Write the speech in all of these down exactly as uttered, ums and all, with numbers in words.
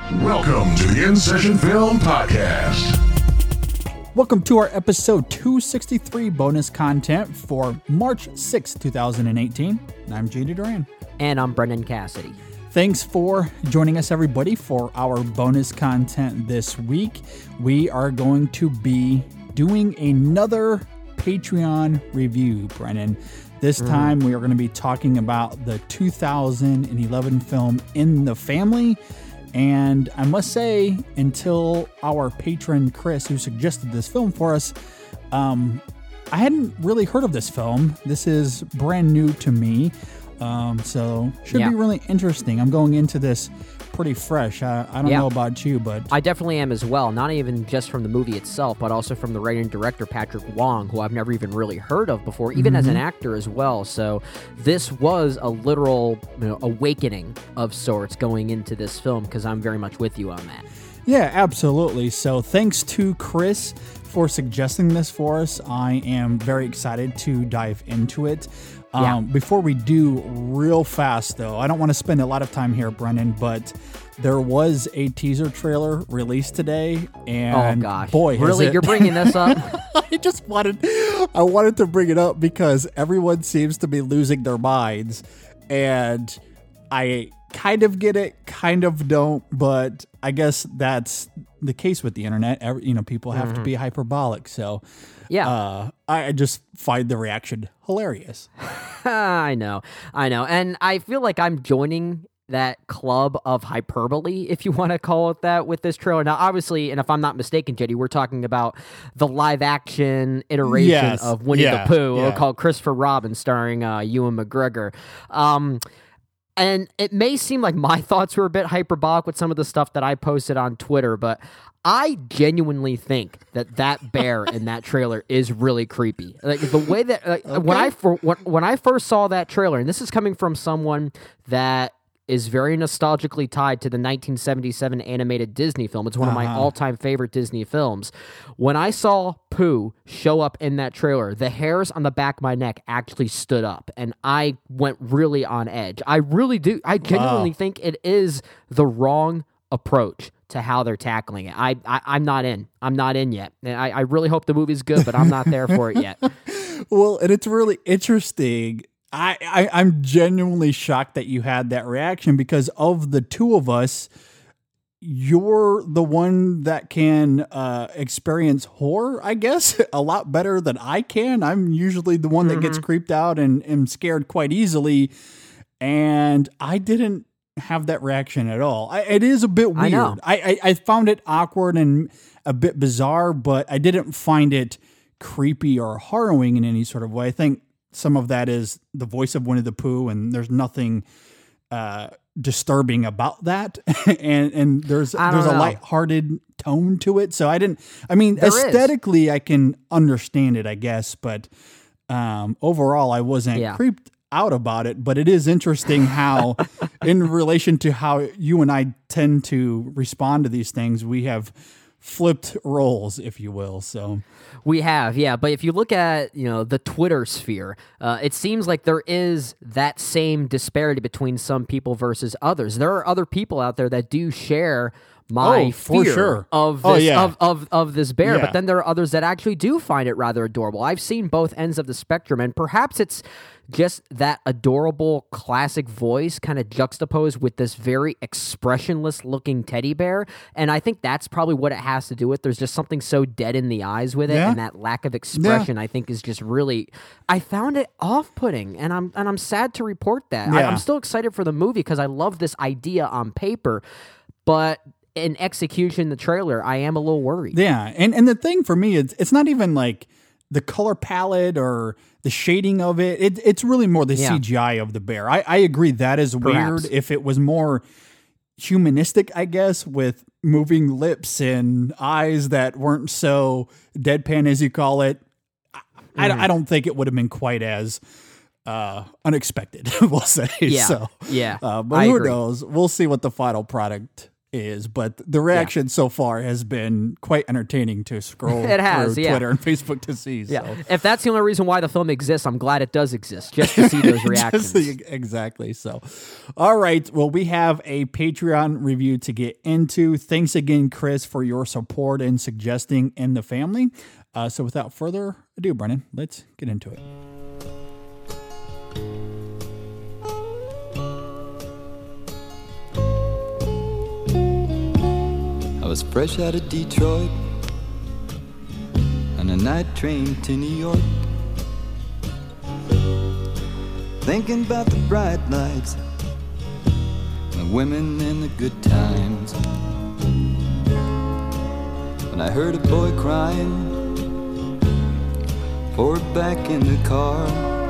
Welcome to the In Session Film Podcast. Welcome to our episode two sixty-three bonus content for March sixth, twenty eighteen. And I'm J D Duran. And I'm Brendan Cassidy. Thanks for joining us, everybody, for our bonus content this week. We are going to be doing another Patreon review, Brennan. This mm. time we are going to be talking about the two thousand eleven film In the Family. And I must say, until our patron Chris, who suggested this film for us, um, I hadn't really heard of this film. This is brand new to me. Um, so should yeah. be really interesting. I'm going into this pretty fresh. I, I don't yeah. know about you, but I definitely am as well. Not even just from the movie itself, but also from the writer and director Patrick Wong, who I've never even really heard of before, even mm-hmm. as an actor as well. So this was a literal you know, awakening of sorts going into this film, because I'm very much with you on that. Yeah, absolutely. So thanks to Chris for suggesting this for us. I am very excited to dive into it. Um, yeah. Before we do, real fast though, I don't want to spend a lot of time here, Brendan, but there was a teaser trailer released today, and oh gosh, boy, really, it... you're bringing this up? I just wanted, I wanted to bring it up because everyone seems to be losing their minds, and I kind of get it, kind of don't, but I guess that's the case with the internet. Every, you know, people have mm-hmm. to be hyperbolic, so. Yeah, uh, I just find the reaction hilarious. I know, I know. And I feel like I'm joining that club of hyperbole, if you want to call it that, with this trailer. Now, obviously, and if I'm not mistaken, Jetty, we're talking about the live-action iteration yes. of Winnie yeah. the Pooh, yeah. called Christopher Robin, starring uh, Ewan McGregor. Um, and it may seem like my thoughts were a bit hyperbolic with some of the stuff that I posted on Twitter, but I genuinely think that that bear in that trailer is really creepy. Like the way that like, okay. when I when, when I first saw that trailer, and this is coming from someone that is very nostalgically tied to the nineteen seventy-seven animated Disney film. It's one uh-huh. of my all-time favorite Disney films. When I saw Pooh show up in that trailer, the hairs on the back of my neck actually stood up, and I went really on edge. I really do. I genuinely wow. think it is the wrong approach to how they're tackling it. I, I, I'm not in. I'm not in yet. And I, I really hope the movie's good, but I'm not there for it yet. Well, and it's really interesting. I, I, I'm genuinely shocked that you had that reaction, because of the two of us, you're the one that can uh, experience horror, I guess, a lot better than I can. I'm usually the one that mm-hmm. gets creeped out and am scared quite easily. And I didn't have that reaction at all. I, it is a bit weird. I, know. I, I I found it awkward and a bit bizarre, but I didn't find it creepy or harrowing in any sort of way. I think some of that is the voice of Winnie the Pooh, and there's nothing uh, disturbing about that. and and there's there's know. a lighthearted tone to it. So I didn't. I mean, there aesthetically, is. I can understand it, I guess, but um, overall, I wasn't yeah. creeped out about it. But it is interesting how, in relation to how you and I tend to respond to these things, we have flipped roles, if you will. So we have, yeah. But if you look at, you know, the Twitter sphere, uh, it seems like there is that same disparity between some people versus others. There are other people out there that do share my oh, for fear sure. of oh, this yeah. of, of of this bear, yeah. but then there are others that actually do find it rather adorable. I've seen both ends of the spectrum, and perhaps it's just that adorable classic voice kind of juxtaposed with this very expressionless looking teddy bear, and I think that's probably what it has to do with. There's just something so dead in the eyes with it, yeah. and that lack of expression yeah. I think is just really, I found it off-putting, and I'm and I'm sad to report that. Yeah. I, I'm still excited for the movie because I love this idea on paper, but in execution, the trailer, I am a little worried. Yeah, and and the thing for me is, it's not even like the color palette or the shading of it. it it's really more the yeah. C G I of the bear. I, I agree that is Perhaps. weird. If it was more humanistic, I guess, with moving lips and eyes that weren't so deadpan, as you call it, I, mm. I, I don't think it would have been quite as uh, unexpected, we'll say. Yeah, so, yeah. Uh, but I who agree. knows? We'll see what the final product is, but the reaction yeah. so far has been quite entertaining to scroll it has, through yeah. Twitter and Facebook to see. Yeah. So. If that's the only reason why the film exists, I'm glad it does exist, just to see those reactions. the, exactly. So, all right. Well, we have a Patreon review to get into. Thanks again, Chris, for your support and suggesting In the Family. Uh, so without further ado, Brennan, let's get into it. I was fresh out of Detroit on a night train to New York, thinking about the bright lights, the women and the good times. When I heard a boy crying, poured back in the car,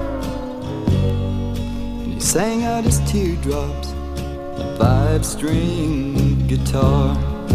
and he sang out his teardrops, a five-string guitar.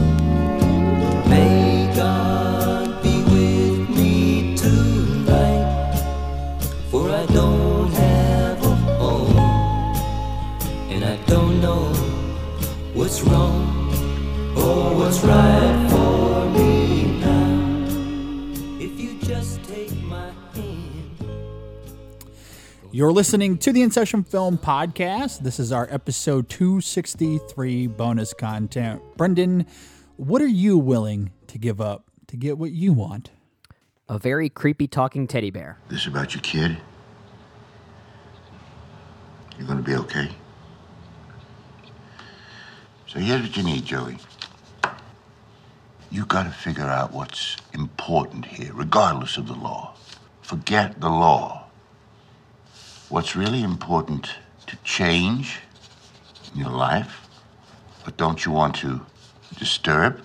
May God be with me tonight, for I don't have a home, and I don't know what's wrong or what's right for me now. If you just take my hand. You're listening to the In Session Film Podcast. This is our episode two sixty-three bonus content. Brendan, what are you willing to give up to get what you want? A very creepy talking teddy bear. This about your kid? You're gonna be okay? So here's what you need, Joey. You gotta figure out what's important here, regardless of the law. Forget the law. What's really important to change in your life, but don't you want to disturb,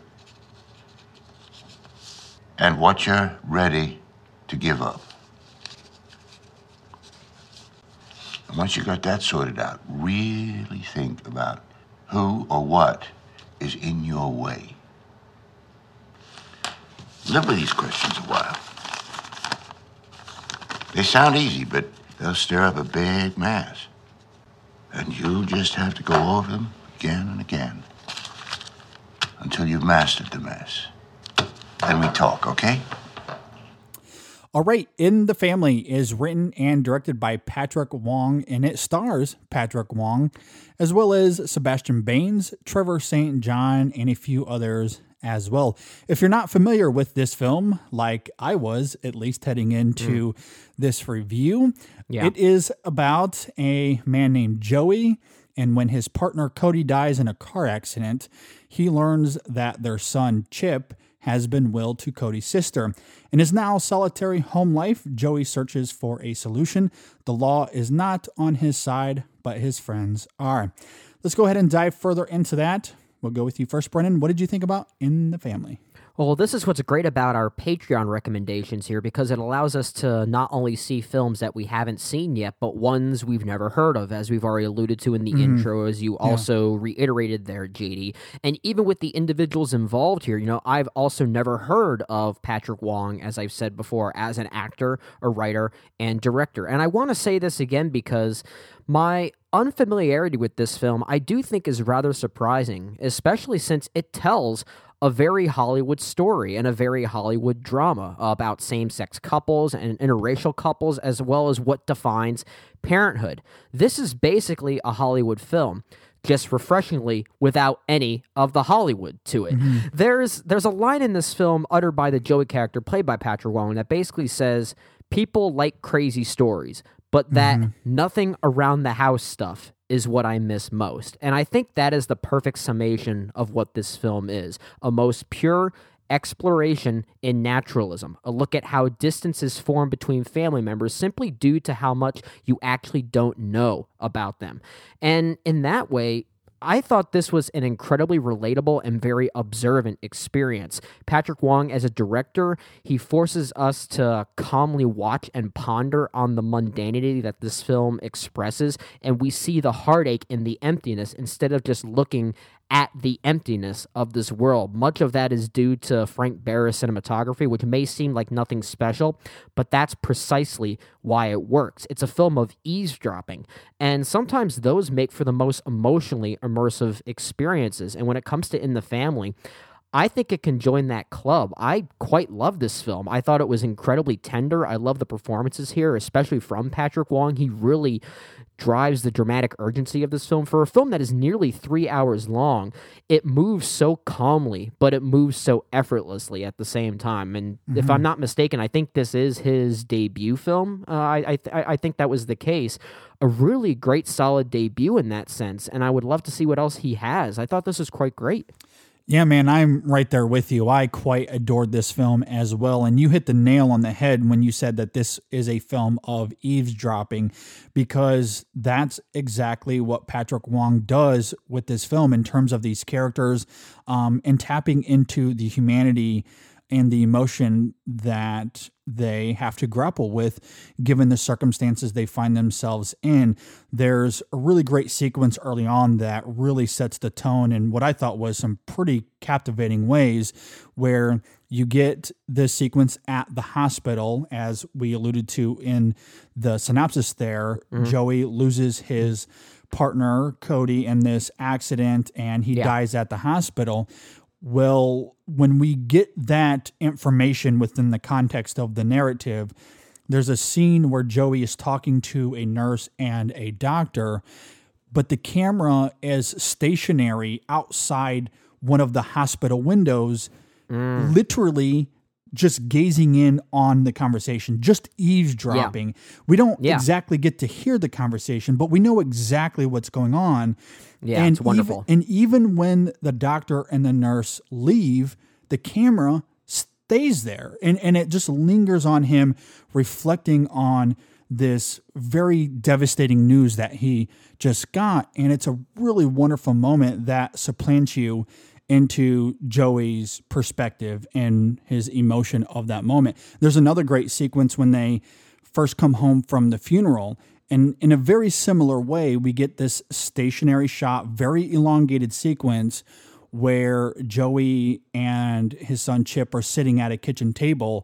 and what you're ready to give up. And once you got that sorted out, really think about who or what is in your way. Live with these questions a while. They sound easy, but they'll stir up a big mess. And you'll just have to go over them again and again until you've mastered the mess. Then we talk, okay? All right, In the Family is written and directed by Patrick Wong, and it stars Patrick Wong, as well as Sebastian Baines, Trevor Saint John, and a few others as well. If you're not familiar with this film, like I was, at least heading into mm. this review, yeah. it is about a man named Joey, and when his partner Cody dies in a car accident, he learns that their son Chip has been willed to Cody's sister. In his now solitary home life, Joey searches for a solution. The law is not on his side, but his friends are. Let's go ahead and dive further into that. We'll go with you first, Brennan. What did you think about In the Family? Well, this is what's great about our Patreon recommendations here, because it allows us to not only see films that we haven't seen yet, but ones we've never heard of, as we've already alluded to in the mm. intro, as you yeah. also reiterated there, J D. And even with the individuals involved here, you know, I've also never heard of Patrick Wong, as I've said before, as an actor, a writer, and director. And I want to say this again because my unfamiliarity with this film, I do think, is rather surprising, especially since it tells a very Hollywood story and a very Hollywood drama about same-sex couples and interracial couples, as well as what defines parenthood. This is basically a Hollywood film, just refreshingly without any of the Hollywood to it. Mm-hmm. There's there's a line in this film uttered by the Joey character played by Patrick Wong that basically says, people like crazy stories, but that mm-hmm. nothing around the house stuff is what I miss most. And I think that is the perfect summation of what this film is. A most pure exploration in naturalism. A look at how distances form between family members simply due to how much you actually don't know about them. And in that way, I thought this was an incredibly relatable and very observant experience. Patrick Wong, as a director, he forces us to calmly watch and ponder on the mundanity that this film expresses, and we see the heartache and the emptiness instead of just looking at the emptiness of this world. Much of that is due to Frank Barra's cinematography, which may seem like nothing special, but that's precisely why it works. It's a film of eavesdropping, and sometimes those make for the most emotionally immersive experiences. And when it comes to In the Family, I think it can join that club. I quite love this film. I thought it was incredibly tender. I love the performances here, especially from Patrick Wong. He really drives the dramatic urgency of this film. For a film that is nearly three hours long, it moves so calmly, but it moves so effortlessly at the same time. And mm-hmm. if I'm not mistaken, I think this is his debut film. Uh, I I, th- I think that was the case. A really great, solid debut in that sense, and I would love to see what else he has. I thought this was quite great. Yeah, man, I'm right there with you. I quite adored this film as well. And you hit the nail on the head when you said that this is a film of eavesdropping, because that's exactly what Patrick Wong does with this film in terms of these characters um, and tapping into the humanity and the emotion that they have to grapple with given the circumstances they find themselves in. There's a really great sequence early on that really sets the tone in what I thought was some pretty captivating ways, where you get this sequence at the hospital, as we alluded to in the synopsis there. Mm-hmm. Joey loses his partner, Cody, in this accident, and he yeah. dies at the hospital. Well, when we get that information within the context of the narrative, there's a scene where Joey is talking to a nurse and a doctor, but the camera is stationary outside one of the hospital windows, mm. literally just gazing in on the conversation, just eavesdropping. Yeah. We don't yeah. exactly get to hear the conversation, but we know exactly what's going on. Yeah, and it's wonderful. Even, and even when the doctor and the nurse leave, the camera stays there, and, and it just lingers on him, reflecting on this very devastating news that he just got. And it's a really wonderful moment that supplants you into Joey's perspective and his emotion of that moment. There's another great sequence when they first come home from the funeral, and in a very similar way, we get this stationary shot, very elongated sequence where Joey and his son Chip are sitting at a kitchen table,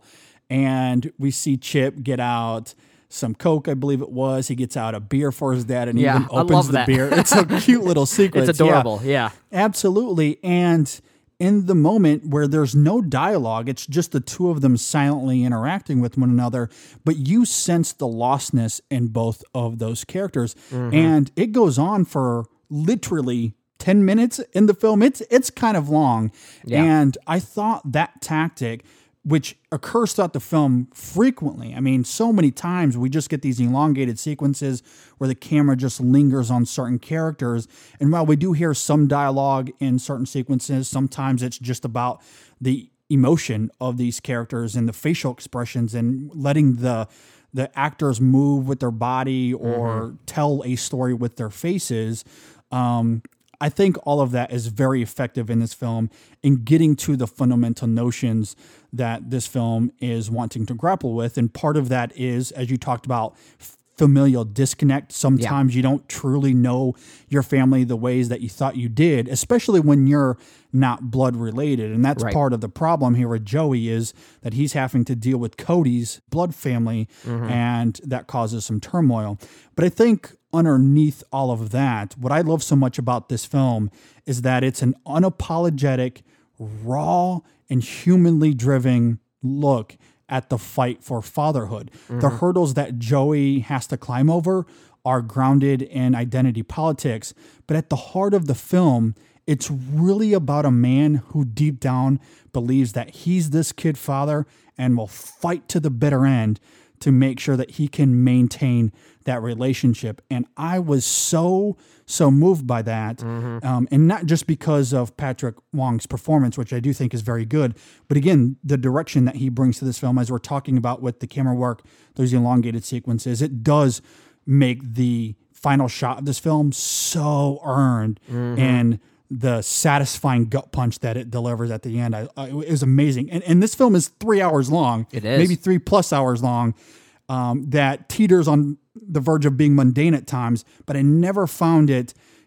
and we see Chip get out some Coke, I believe it was. He gets out a beer for his dad and yeah, even opens the that. beer. It's a cute little sequence. It's adorable, yeah. yeah. Absolutely. And in the moment where there's no dialogue, it's just the two of them silently interacting with one another, but you sense the lostness in both of those characters. Mm-hmm. And it goes on for literally ten minutes in the film. It's it's kind of long. Yeah. And I thought that tactic, which occurs throughout the film frequently. I mean, so many times we just get these elongated sequences where the camera just lingers on certain characters. And while we do hear some dialogue in certain sequences, sometimes it's just about the emotion of these characters and the facial expressions and letting the the actors move with their body or mm-hmm. tell a story with their faces. Um, I think all of that is very effective in this film in getting to the fundamental notions that this film is wanting to grapple with. And part of that is, as you talked about, familial disconnect. Sometimes yeah. you don't truly know your family the ways that you thought you did, especially when you're not blood related. And that's right. part of the problem here with Joey, is that he's having to deal with Cody's blood family, mm-hmm. and that causes some turmoil. But I think underneath all of that, what I love so much about this film is that it's an unapologetic, raw, and humanly driven look at the fight for fatherhood. Mm-hmm. The hurdles that Joey has to climb over are grounded in identity politics, but at the heart of the film, it's really about a man who deep down believes that he's this kid father and will fight to the bitter end to make sure that he can maintain that relationship. And I was so, so moved by that. Mm-hmm. Um, and not just because of Patrick Wong's performance, which I do think is very good, but again, the direction that he brings to this film, as we're talking about with the camera work, those elongated sequences, it does make the final shot of this film so earned. Mm-hmm. And the satisfying gut punch that it delivers at the end, I, I, it was amazing. And, and this film is three hours long. It is. Maybe three plus hours long. Um, that teeters on the verge of being mundane at times, but I never found it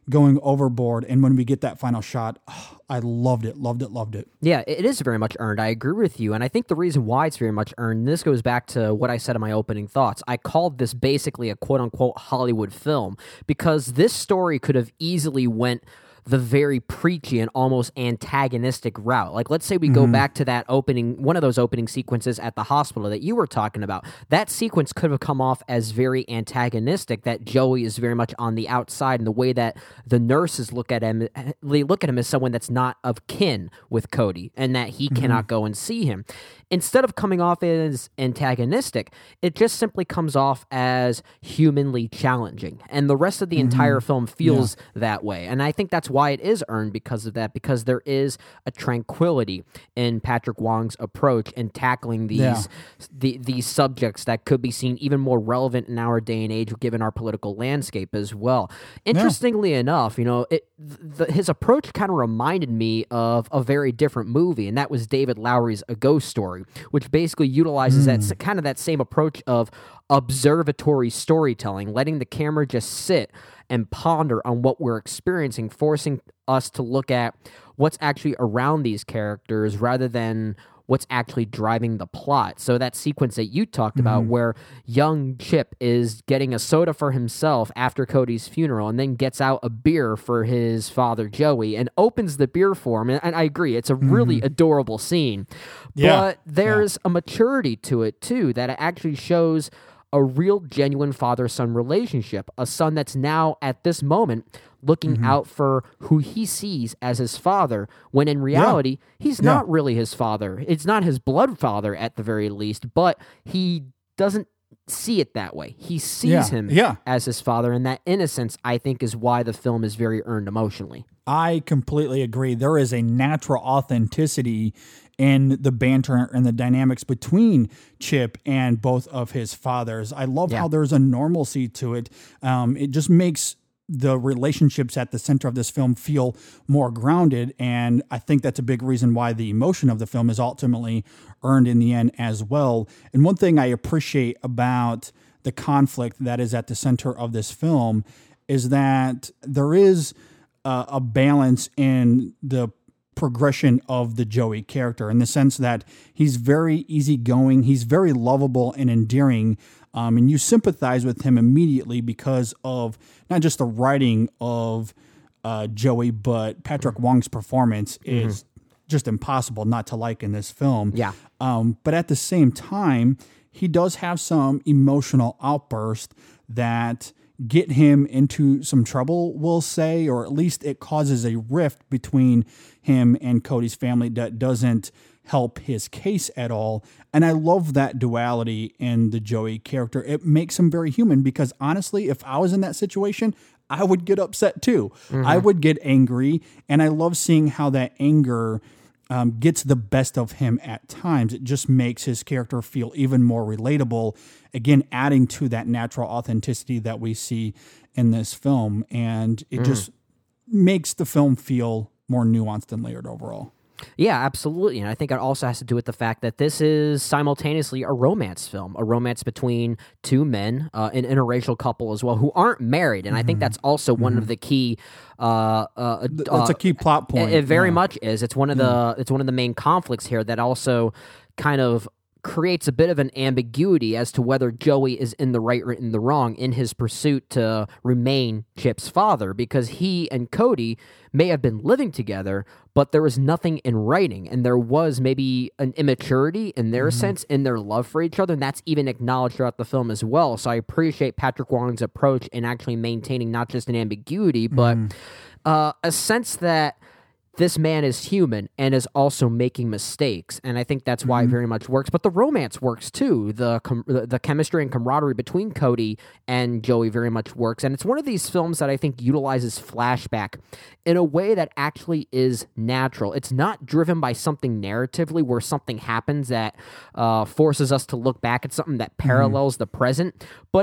going overboard. And when we get that final shot, oh, I loved it, loved it, loved it. Yeah, it is very much earned. I agree with you. And I think the reason why it's very much earned, and this goes back to what I said in my opening thoughts, I called this basically a quote-unquote Hollywood film because this story could have easily went the very preachy and almost antagonistic route. Like, let's say we go back to that opening, one of those opening sequences at the hospital that you were talking about. That sequence could have come off as very antagonistic, that Joey is very much on the outside, and the way that the nurses look at him, they look at him as someone that's not of kin with Cody, and that he mm-hmm. cannot go and see him. Instead of coming off as antagonistic, it just simply comes off as humanly challenging. And the rest of the mm-hmm. entire film feels yeah. that way. And I think that's why it is earned because of that, because there is a tranquility in Patrick Wong's approach in tackling these yeah. the, these subjects that could be seen even more relevant in our day and age, given our political landscape as well. Interestingly yeah. enough, you know, it, the, his approach kind of reminded me of a very different movie, and that was David Lowery's A Ghost Story, which basically utilizes mm. that kind of that same approach of observatory storytelling, letting the camera just sit and ponder on what we're experiencing, forcing us to look at what's actually around these characters rather than what's actually driving the plot. So that sequence that you talked mm-hmm. about where young Chip is getting a soda for himself after Cody's funeral and then gets out a beer for his father Joey and opens the beer for him. And, and I agree, it's a mm-hmm. really adorable scene. Yeah. But there's yeah. a maturity to it too that actually shows a real genuine father-son relationship, a son that's now at this moment looking mm-hmm. out for who he sees as his father, when in reality, yeah. he's yeah. not really his father. It's not his blood father at the very least, but he doesn't see it that way. He sees yeah. him yeah. as his father, and that innocence, I think, is why the film is very earned emotionally. I completely agree. There is a natural authenticity in the banter and the dynamics between Chip and both of his fathers. I love yeah. how there's a normalcy to it. Um, it just makes the relationships at the center of this film feel more grounded, and I think that's a big reason why the emotion of the film is ultimately earned in the end as well. And one thing I appreciate about the conflict that is at the center of this film is that there is uh, a balance in the progression of the Joey character, in the sense that he's very easygoing, he's very lovable and endearing, um, and you sympathize with him immediately because of not just the writing of uh, Joey, but Patrick Wong's performance mm-hmm. is just impossible not to like in this film. Yeah. Um, but at the same time, he does have some emotional outbursts that get him into some trouble, we'll say, or at least it causes a rift between him and Cody's family that doesn't help his case at all. And I love that duality in the Joey character. It makes him very human, because honestly, if I was in that situation, I would get upset too. Mm-hmm. I would get angry, and I love seeing how that anger Um, gets the best of him at times. It just makes his character feel even more relatable, again, adding to that natural authenticity that we see in this film. And it mm. just makes the film feel more nuanced and layered overall. Yeah, absolutely. And I think it also has to do with the fact that this is simultaneously a romance film, a romance between two men, uh, an interracial couple as well, who aren't married. And mm-hmm. I think that's also one mm-hmm. of the key... Uh, uh, that's a key plot point. It, it very yeah. much is. It's one of yeah. the it's one of the main conflicts here that also kind of creates a bit of an ambiguity as to whether Joey is in the right or in the wrong in his pursuit to remain Chip's father, because he and Cody may have been living together, but there was nothing in writing, and there was maybe an immaturity in their mm-hmm. sense in their love for each other, and that's even acknowledged throughout the film as well. So I appreciate Patrick Wong's approach in actually maintaining not just an ambiguity, but mm-hmm. uh, a sense that this man is human and is also making mistakes, and I think that's why mm-hmm. it very much works. But the romance works too. The com- the chemistry and camaraderie between Cody and Joey very much works, and it's one of these films that I think utilizes flashback in a way that actually is natural. It's not driven by something narratively where something happens that uh, forces us to look back at something that parallels mm-hmm. the present, but it's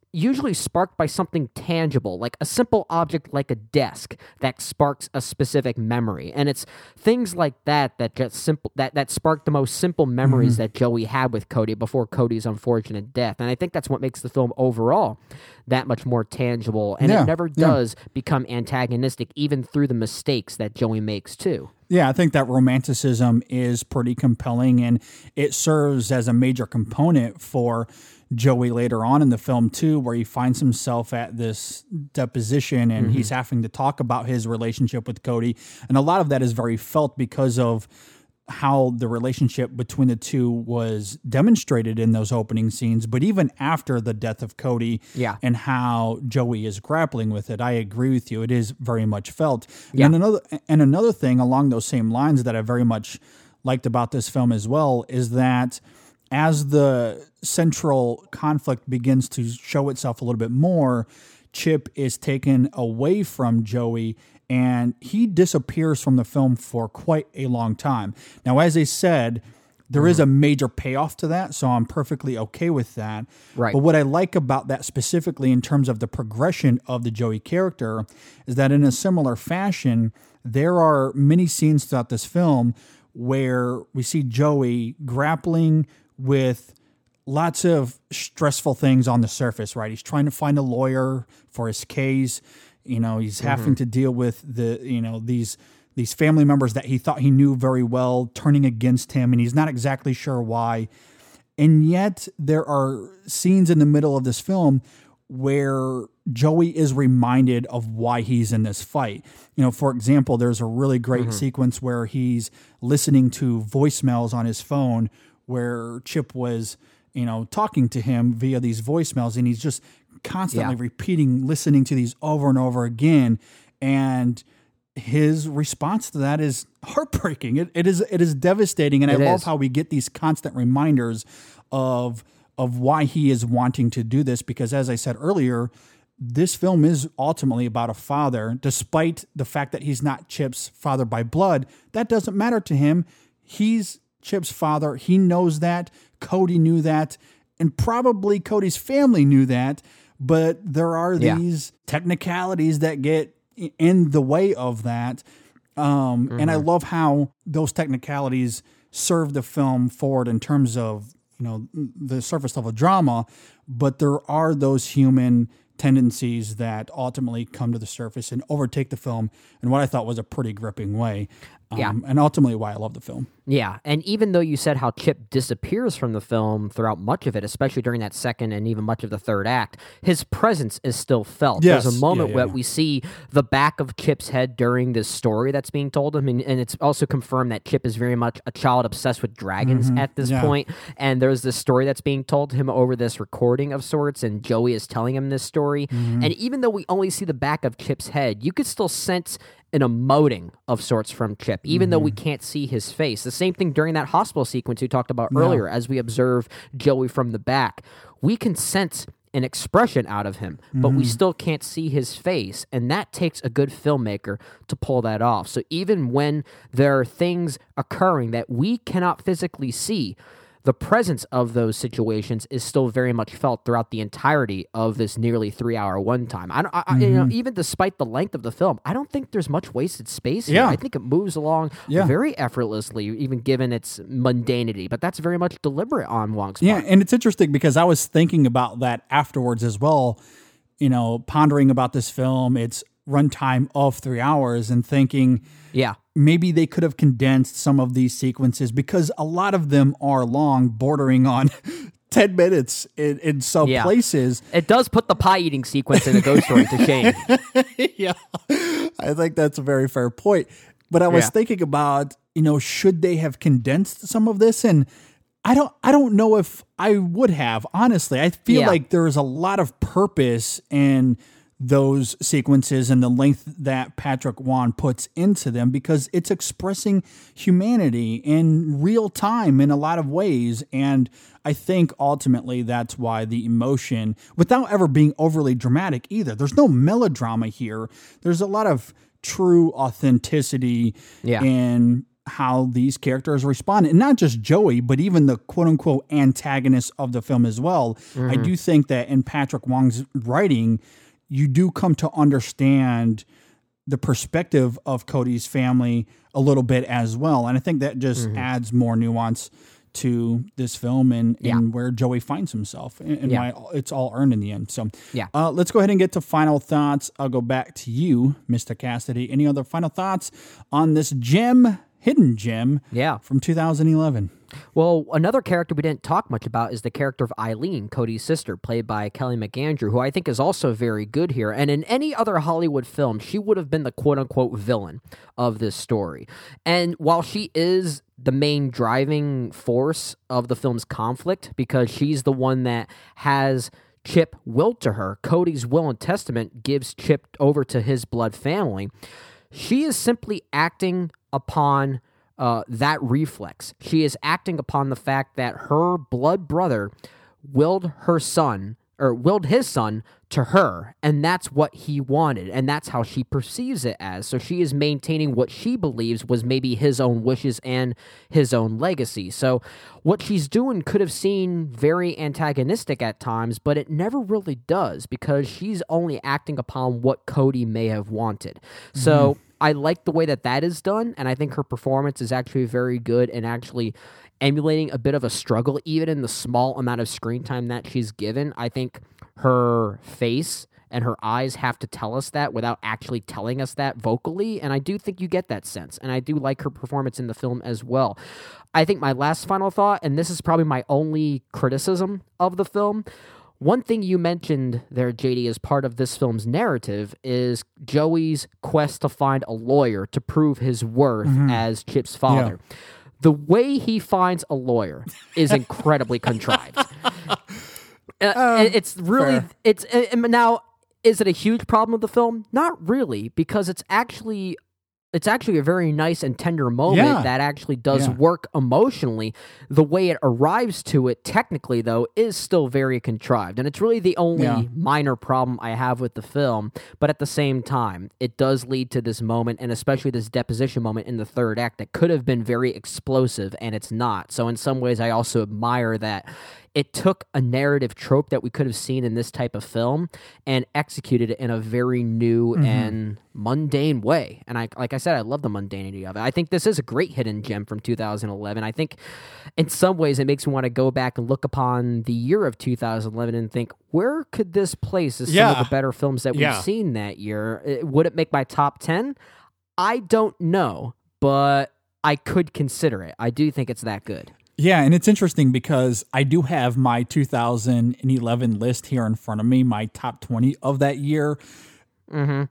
usually sparked by something tangible, like a simple object like a desk that sparks a specific memory. And it's things like that that just simple that, that sparked the most simple memories mm-hmm. that Joey had with Cody before Cody's unfortunate death. And I think that's what makes the film overall that much more tangible. And yeah, it never does yeah. become antagonistic, even through the mistakes that Joey makes too. Yeah, I think that romanticism is pretty compelling, and it serves as a major component for Joey later on in the film too, where he finds himself at this deposition and mm-hmm. he's having to talk about his relationship with Cody. And a lot of that is very felt because of how the relationship between the two was demonstrated in those opening scenes. But even after the death of Cody yeah. and how Joey is grappling with it, I agree with you. It is very much felt. Yeah. And another, and another thing along those same lines that I very much liked about this film as well is that as the central conflict begins to show itself a little bit more, Chip is taken away from Joey and he disappears from the film for quite a long time. Now, as I said, there mm-hmm. is a major payoff to that, so I'm perfectly okay with that. Right. But what I like about that specifically in terms of the progression of the Joey character is that in a similar fashion, there are many scenes throughout this film where we see Joey grappling with lots of stressful things on the surface, right? He's trying to find a lawyer for his case. You know, he's mm-hmm. having to deal with the, you know, these these family members that he thought he knew very well turning against him, and he's not exactly sure why. And yet there are scenes in the middle of this film where Joey is reminded of why he's in this fight. You know, for example, there's a really great mm-hmm. sequence where he's listening to voicemails on his phone where Chip was, you know, talking to him via these voicemails, and he's just constantly yeah. repeating, listening to these over and over again. And his response to that is heartbreaking. It, it is, it is devastating. And it I is. love how we get these constant reminders of, of why he is wanting to do this. Because as I said earlier, this film is ultimately about a father, despite the fact that he's not Chip's father by blood. That doesn't matter to him. He's Chip's father. He knows that. Cody knew that. And probably Cody's family knew that. But there are these yeah. technicalities that get in the way of that. Um, mm-hmm. And I love how those technicalities serve the film forward in terms of, you know, the surface level drama. But there are those human tendencies that ultimately come to the surface and overtake the film in what I thought was a pretty gripping way. Um, yeah. And ultimately why I love the film. Yeah, and even though you said how Chip disappears from the film throughout much of it, especially during that second and even much of the third act, his presence is still felt. Yes. There's a moment yeah, yeah, where yeah. we see the back of Chip's head during this story that's being told him, and, and it's also confirmed that Chip is very much a child obsessed with dragons mm-hmm. at this yeah. point, and there's this story that's being told to him over this recording of sorts, and Joey is telling him this story, mm-hmm. and even though we only see the back of Chip's head, you could still sense an emoting of sorts from Chip, even mm-hmm. though we can't see his face. The same thing during that hospital sequence we talked about no. earlier, as we observe Joey from the back. We can sense an expression out of him, but mm-hmm. we still can't see his face, and that takes a good filmmaker to pull that off. So even when there are things occurring that we cannot physically see, the presence of those situations is still very much felt throughout the entirety of this nearly three-hour one time. I, I, mm-hmm. you know, even despite the length of the film, I don't think there's much wasted space here. Yeah. I think it moves along yeah. very effortlessly, even given its mundanity. But that's very much deliberate on Wong's part. Yeah, and it's interesting because I was thinking about that afterwards as well, you know, pondering about this film, its runtime of three hours and thinking, yeah, maybe they could have condensed some of these sequences because a lot of them are long, bordering on ten minutes in, in some yeah. places. It does put the pie eating sequence in the Ghost Story to shame. Yeah, I think that's a very fair point. But I was yeah. thinking about, you know, should they have condensed some of this? And I don't, I don't know if I would have, honestly. I feel yeah. like there is a lot of purpose in those sequences and the length that Patrick Wan puts into them because it's expressing humanity in real time in a lot of ways. And I think ultimately that's why the emotion, without ever being overly dramatic either, there's no melodrama here. There's a lot of true authenticity yeah. in how these characters respond, and not just Joey, but even the quote unquote antagonists of the film as well. Mm-hmm. I do think that in Patrick Wong's writing, you do come to understand the perspective of Cody's family a little bit as well. And I think that just mm-hmm. adds more nuance to this film and, yeah. and where Joey finds himself and, and yeah. why it's all earned in the end. So yeah. uh, let's go ahead and get to final thoughts. I'll go back to you, Mister Cassidy. Any other final thoughts on this gem, hidden gem yeah. from two thousand eleven? Well, another character we didn't talk much about is the character of Eileen, Cody's sister, played by Kelly McAndrew, who I think is also very good here. And in any other Hollywood film, she would have been the quote-unquote villain of this story. And while she is the main driving force of the film's conflict, because she's the one that has Chip willed to her, Cody's will and testament gives Chip over to his blood family, she is simply acting upon Uh, that reflex. She is acting upon the fact that her blood brother willed her son, or willed his son to her, and that's what he wanted, and that's how she perceives it as. So she is maintaining what she believes was maybe his own wishes and his own legacy. So what she's doing could have seemed very antagonistic at times, but it never really does, because she's only acting upon what Cody may have wanted. So mm-hmm. I like the way that that is done, and I think her performance is actually very good and actually emulating a bit of a struggle, even in the small amount of screen time that she's given. I think her face and her eyes have to tell us that without actually telling us that vocally, and I do think you get that sense, and I do like her performance in the film as well. I think my last final thought, and this is probably my only criticism of the film, one thing you mentioned there, J D, as part of this film's narrative is Joey's quest to find a lawyer to prove his worth mm-hmm. as Chip's father. Yeah. The way he finds a lawyer is incredibly contrived. Uh, um, it's really, fair. it's uh, now, is it a huge problem of the film? Not really, because it's actually... It's actually a very nice and tender moment yeah. that actually does yeah. work emotionally. The way it arrives to it, technically, though, is still very contrived. And it's really the only yeah. minor problem I have with the film. But at the same time, it does lead to this moment, and especially this deposition moment in the third act that could have been very explosive, and it's not. So in some ways, I also admire that it took a narrative trope that we could have seen in this type of film and executed it in a very new mm-hmm. and mundane way. And I, like I said, I love the mundanity of it. I think this is a great hidden gem from two thousand eleven. I think in some ways it makes me want to go back and look upon the year of two thousand eleven and think, where could this place as yeah. some of the better films that we've yeah. seen that year? Would it make my top ten? I don't know, but I could consider it. I do think it's that good. Yeah, and it's interesting because I do have my two thousand eleven list here in front of me, my top twenty of that year. Mm-hmm.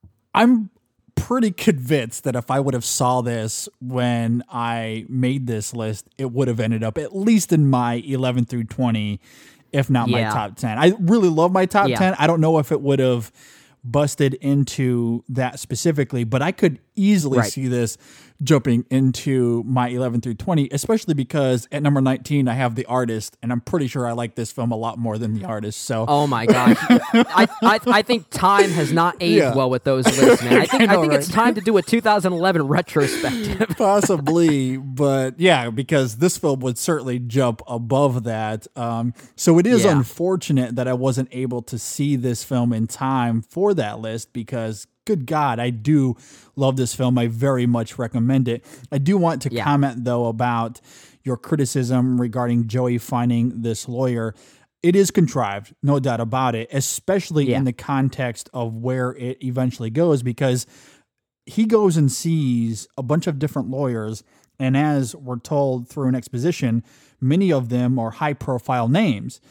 I'm pretty convinced that if I would have saw this when I made this list, it would have ended up at least in my eleven through twenty, if not yeah. my top ten. I really love my top yeah. ten. I don't know if it would have busted into that specifically, but I could easily right. see this jumping into my eleven through twenty, especially because at number nineteen, I have The Artist, and I'm pretty sure I like this film a lot more than The Artist. So, oh my gosh, I, I I think time has not aged yeah. well with those lists, man. I think I, know, I think right? it's time to do a two thousand eleven retrospective, possibly, but yeah, because this film would certainly jump above that. Um, so it is yeah. unfortunate that I wasn't able to see this film in time for that list, because good God, I do love this film. I very much recommend it. I do want to yeah. comment, though, about your criticism regarding Joey finding this lawyer. It is contrived, no doubt about it, especially yeah. in the context of where it eventually goes, because he goes and sees a bunch of different lawyers, and as we're told through an exposition, many of them are high-profile names,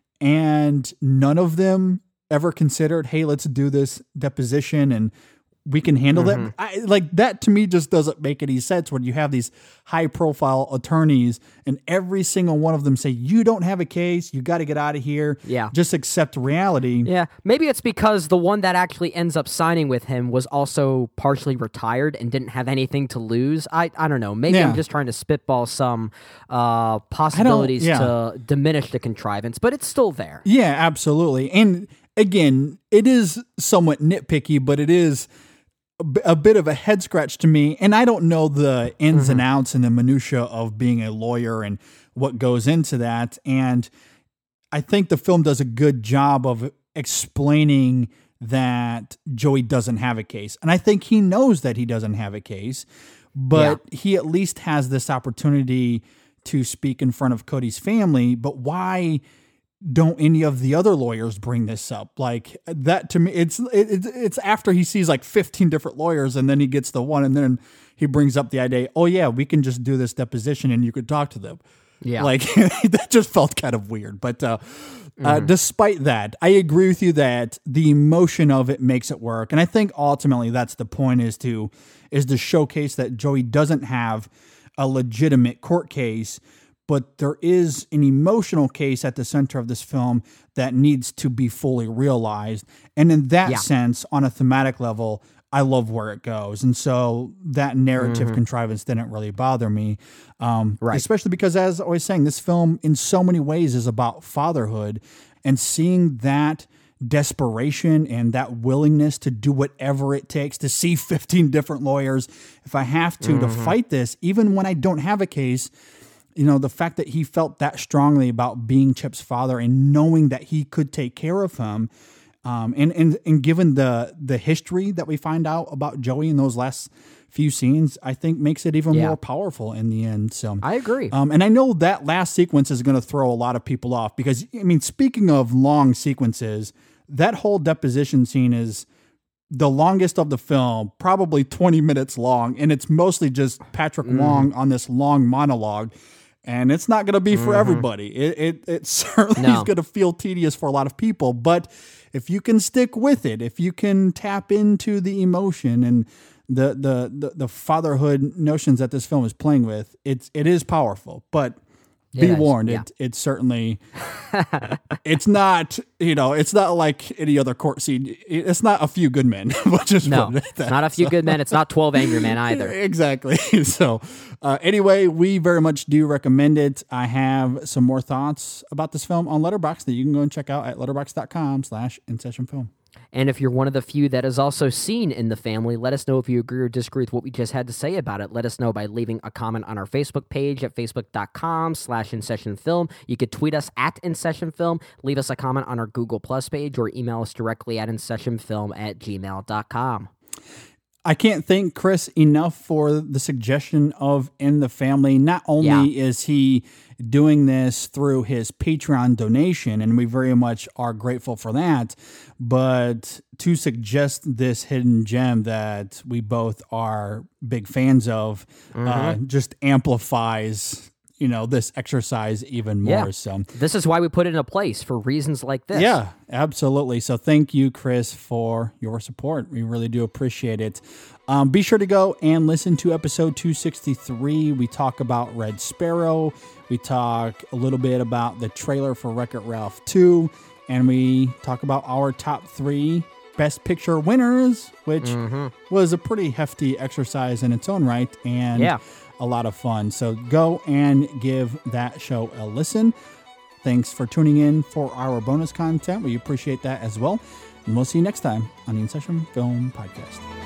and none of them ever considered, hey, let's do this deposition and we can handle mm-hmm. that. I, like that to me just doesn't make any sense when you have these high profile attorneys and every single one of them say, you don't have a case, you got to get out of here. Yeah. Just accept reality. Yeah. Maybe it's because the one that actually ends up signing with him was also partially retired and didn't have anything to lose. I, I don't know. Maybe yeah. I'm just trying to spitball some uh, possibilities yeah. to diminish the contrivance, but it's still there. Yeah, absolutely. And again, it is somewhat nitpicky, but it is a, b- a bit of a head scratch to me. And I don't know the ins mm-hmm. and outs and the minutia of being a lawyer and what goes into that. And I think the film does a good job of explaining that Joey doesn't have a case. And I think he knows that he doesn't have a case, but yeah. he at least has this opportunity to speak in front of Cody's family. But why don't any of the other lawyers bring this up? Like that to me, it's, it, it's after he sees like fifteen different lawyers and then he gets the one and then he brings up the idea, oh yeah, we can just do this deposition and you could talk to them. Yeah. Like that just felt kind of weird. But uh, mm-hmm. uh, despite that, I agree with you that the emotion of it makes it work. And I think ultimately that's the point, is to is to showcase that Joey doesn't have a legitimate court case, but there is an emotional case at the center of this film that needs to be fully realized. And in that yeah. sense, on a thematic level, I love where it goes. And so that narrative mm-hmm. contrivance didn't really bother me. Um, right. Especially because, as I was saying, this film in so many ways is about fatherhood, and seeing that desperation and that willingness to do whatever it takes to see fifteen different lawyers, if I have to, mm-hmm. to fight this, even when I don't have a case. You know, the fact that he felt that strongly about being Chip's father and knowing that he could take care of him. Um, and, and, and given the, the history that we find out about Joey in those last few scenes, I think makes it even yeah. more powerful in the end. So I agree. Um, and I know that last sequence is going to throw a lot of people off because, I mean, speaking of long sequences, that whole deposition scene is the longest of the film, probably twenty minutes long. And it's mostly just Patrick mm. Wong on this long monologue. And it's not going to be for mm-hmm. everybody. It it, it certainly no. is going to feel tedious for a lot of people. But if you can stick with it, if you can tap into the emotion and the the the, the fatherhood notions that this film is playing with, it's it is powerful. But be it warned, yeah. it it certainly it's not, you know, it's not like any other court scene. It's not A Few Good Men. Just no, it's not A Few so. Good Men. It's not twelve Angry Men either. Exactly. So uh, anyway, we very much do recommend it. I have some more thoughts about this film on Letterboxd that you can go and check out at letterboxd.com slash in session film. And if you're one of the few that has also seen In the Family, let us know if you agree or disagree with what we just had to say about it. Let us know by leaving a comment on our Facebook page at facebook.com slash in session film. You could tweet us at in session film, leave us a comment on our Google Plus page, or email us directly at in session film at gmail dot com. I can't thank Chris enough for the suggestion of In the Family. Not only yeah. is he doing this through his Patreon donation, and we very much are grateful for that, but to suggest this hidden gem that we both are big fans of mm-hmm. uh, just amplifies, you know, this exercise even more. Yeah. So this is why we put it in a place, for reasons like this. Yeah, absolutely. So thank you, Chris, for your support. We really do appreciate it. Um, be sure to go and listen to episode two sixty-three. We talk about Red Sparrow. We talk a little bit about the trailer for Wreck-It Ralph two. And we talk about our top three Best Picture winners, which mm-hmm. was a pretty hefty exercise in its own right. And yeah. a lot of fun. So go and give that show a listen. Thanks for tuning in for our bonus content. We appreciate that as well. And we'll see you next time on the In Session Film Podcast.